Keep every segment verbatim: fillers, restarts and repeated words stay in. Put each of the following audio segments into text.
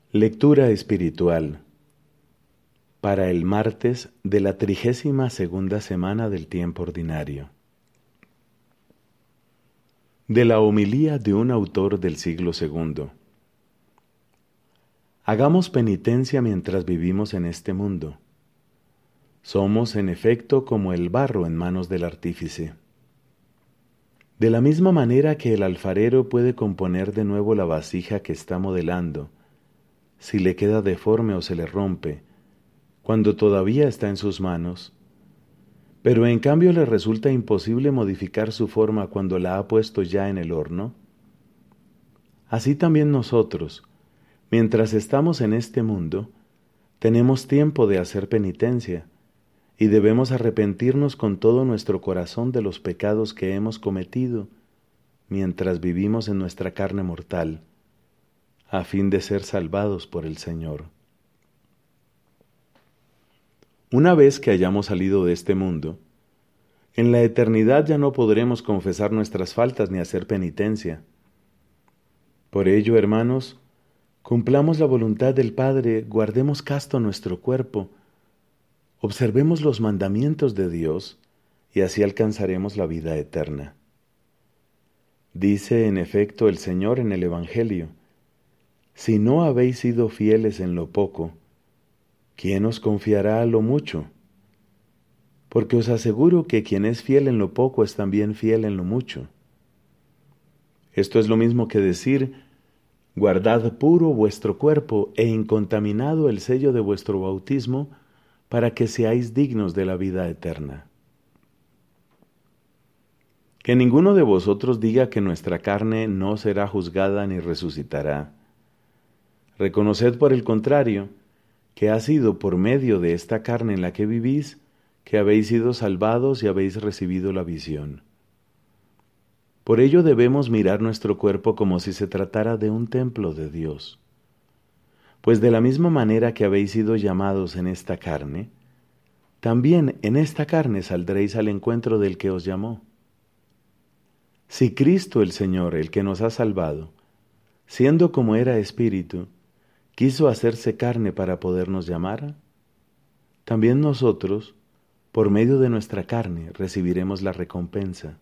Lectura espiritual para el martes de la trigésima segunda semana del tiempo ordinario. De la homilía de un autor del siglo segundo. Hagamos penitencia mientras vivimos en este mundo. Somos, en efecto, como el barro en manos del artífice. De la misma manera que el alfarero puede componer de nuevo la vasija que está modelando, si le queda deforme o se le rompe, cuando todavía está en sus manos, pero en cambio le resulta imposible modificar su forma cuando la ha puesto ya en el horno. Así también nosotros, mientras estamos en este mundo, tenemos tiempo de hacer penitencia y debemos arrepentirnos con todo nuestro corazón de los pecados que hemos cometido mientras vivimos en nuestra carne mortal, a fin de ser salvados por el Señor. Una vez que hayamos salido de este mundo, en la eternidad ya no podremos confesar nuestras faltas ni hacer penitencia. Por ello, hermanos, cumplamos la voluntad del Padre, guardemos casto nuestro cuerpo, observemos los mandamientos de Dios y así alcanzaremos la vida eterna. Dice en efecto el Señor en el Evangelio: si no habéis sido fieles en lo poco, ¿quién os confiará lo mucho? Porque os aseguro que quien es fiel en lo poco es también fiel en lo mucho. Esto es lo mismo que decir: guardad puro vuestro cuerpo e incontaminado el sello de vuestro bautismo, para que seáis dignos de la vida eterna. Que ninguno de vosotros diga que nuestra carne no será juzgada ni resucitará. Reconoced por el contrario, que ha sido por medio de esta carne en la que vivís, que habéis sido salvados y habéis recibido la visión. Por ello debemos mirar nuestro cuerpo como si se tratara de un templo de Dios. Pues de la misma manera que habéis sido llamados en esta carne, también en esta carne saldréis al encuentro del que os llamó. Si Cristo el Señor, el que nos ha salvado, siendo como era espíritu, quiso hacerse carne para podernos llamar, también nosotros, por medio de nuestra carne, recibiremos la recompensa.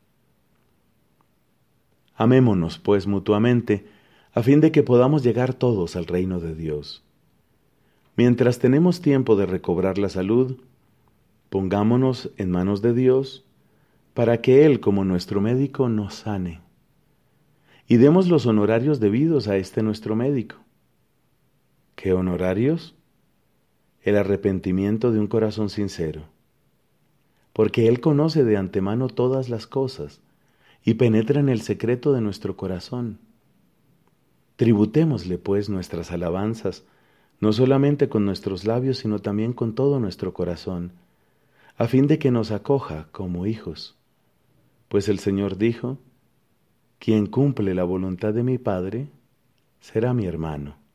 Amémonos, pues, mutuamente, a fin de que podamos llegar todos al reino de Dios. Mientras tenemos tiempo de recobrar la salud, pongámonos en manos de Dios, para que Él, como nuestro médico, nos sane. Y demos los honorarios debidos a este nuestro médico. ¿Qué honorarios? El arrepentimiento de un corazón sincero. Porque Él conoce de antemano todas las cosas y penetra en el secreto de nuestro corazón. Tributémosle, pues, nuestras alabanzas, no solamente con nuestros labios, sino también con todo nuestro corazón, a fin de que nos acoja como hijos. Pues el Señor dijo: quien cumple la voluntad de mi Padre será mi hermano.